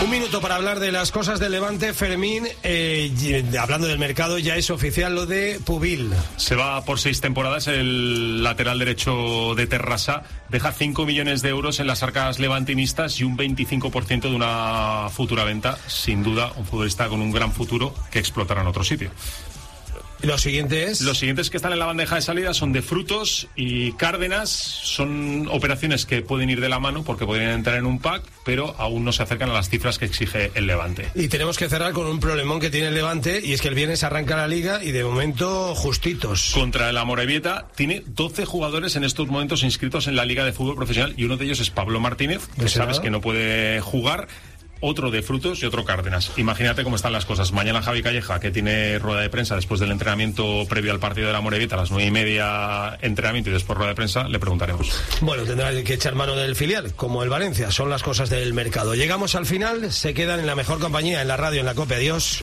Un minuto para hablar de las cosas del Levante. Fermín, hablando del mercado, ya es oficial lo de Pubil. Se va por 6 temporadas el lateral derecho de Terrassa. Deja 5 millones de euros en las arcas levantinistas y un 25% de una futura venta. Sin duda, un futbolista con un gran futuro que explotará en otro sitio. Los siguientes que están en la bandeja de salida son de Frutos y Cárdenas. Son operaciones que pueden ir de la mano porque podrían entrar en un pack, pero aún no se acercan a las cifras que exige el Levante. Y tenemos que cerrar con un problemón que tiene el Levante, y es que el viernes arranca la Liga y de momento justitos. Contra el Amorebieta tiene 12 jugadores en estos momentos inscritos en la Liga de Fútbol Profesional y uno de ellos es Pablo Martínez, que sabes que no puede jugar. Otro de Frutos y otro Cárdenas. Imagínate cómo están las cosas. Mañana Javi Calleja, que tiene rueda de prensa después del entrenamiento previo al partido de la Amorebieta, a las 9:30 entrenamiento y después rueda de prensa, le preguntaremos. Bueno, tendrá que echar mano del filial, como el Valencia. Son las cosas del mercado. Llegamos al final, se quedan en la mejor compañía, en la radio, en la COPE. Adiós.